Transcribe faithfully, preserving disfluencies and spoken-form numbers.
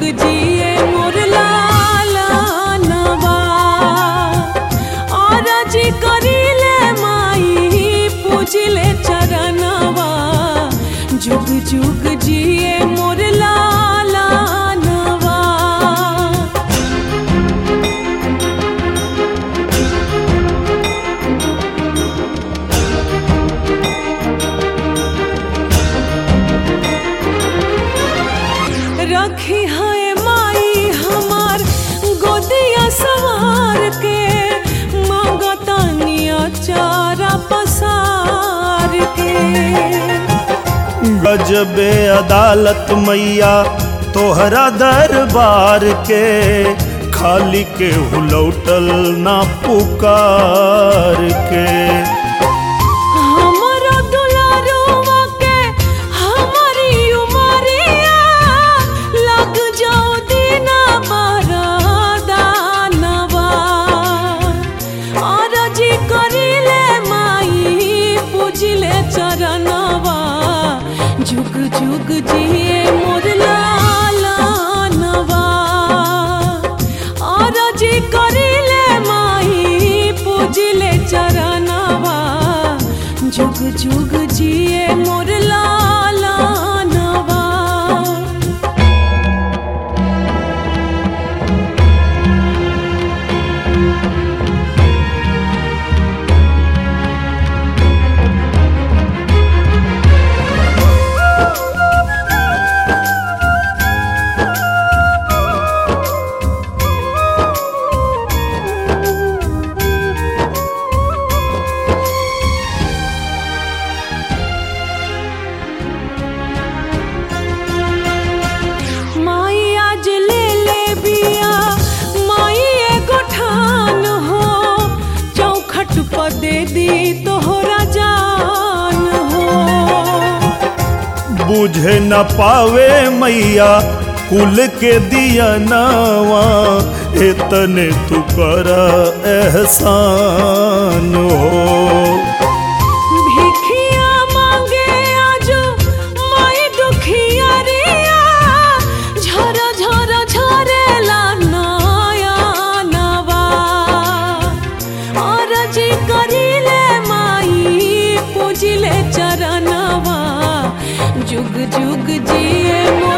जिए मोर लाला नवा। और जी करिले माई पूजिले चरणवा, जुग जुग जिए मोर लाला नवा। रखी है माई हमार गोदिया सवार के, मांगतानिया चारा पसार के। गजबे अदालत मैया तोहरा दरबार के, खाली के हुलौटल ना पुकार के। चरणवा जुग जुग जिए मोर लाला नवा। और जी करिले माई पूजिले चरणवा, जुग जुग जिए मोर लाला नवा। दे दी तोहरा जान हो। बुझे न पावे मैया कुल के दिया नवा, इतने तू कर एहसान हो। भिखिया मांगे आज माई दुखिया रिया, झरा झरा झरेला नया नवा। और जी करिले माई पूजिले चरणवा, जुग जुग जिए।